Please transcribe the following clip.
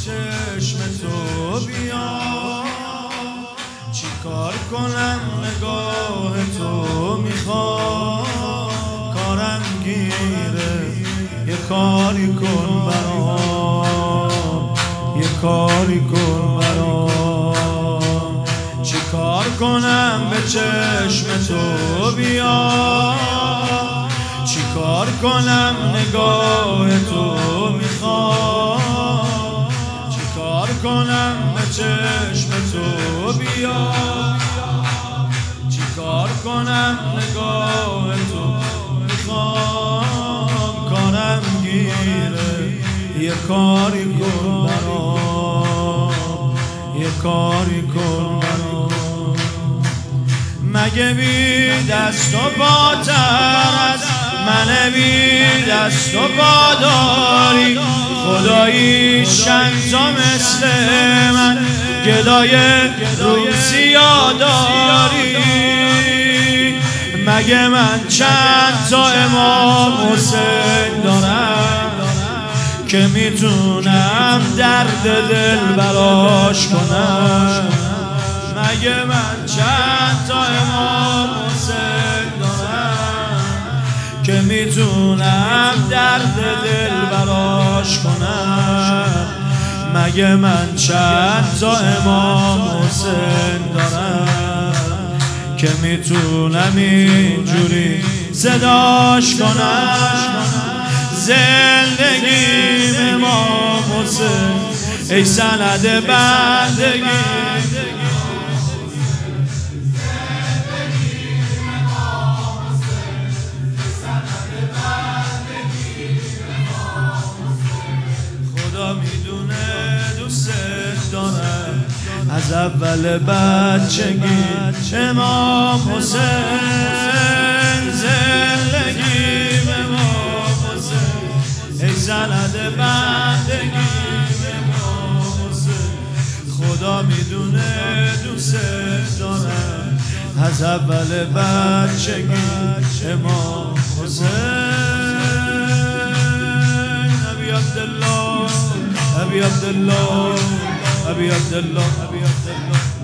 چشم تو بیام، چی کار کنم نگاه تو میخواد کارم گیره، یه کاری کن برام، یه کاری کن برام. چی کار کنم به چشم تو بیام، چی کار کنم نگاه تو میخواد، چی کار کنم به چشم تو بیام، چی کار کنم نگاه تو میخوام کارم گیره، یه کاری کن برام، یه کاری کن برام. مگه بی دست و پاتر از من بی دست و پا داری، خدایی شنزا مثل من گدای روسیا داری. مگه من چند تا امام حسین دارم که میتونم درد دل براش کنم؟ مگه من چند تا امام حسین دارم که میتونم درد دل براش کنم؟ مگه من چند تا امام حسین دارم که میتونم اینجوری صداش کنم؟ زندگیم امام حسین ای سند بندگی، خدا میدونه دوست دارم از اول بچگی امام حسین. زندگیم امام حسین ای سند بندگی امام حسین. خدا میدونه دوست دارم از اول بچگی امام حسین. ابی عبدالله، ابی عبدالله، ابی عبدالله، ابی عبدالله.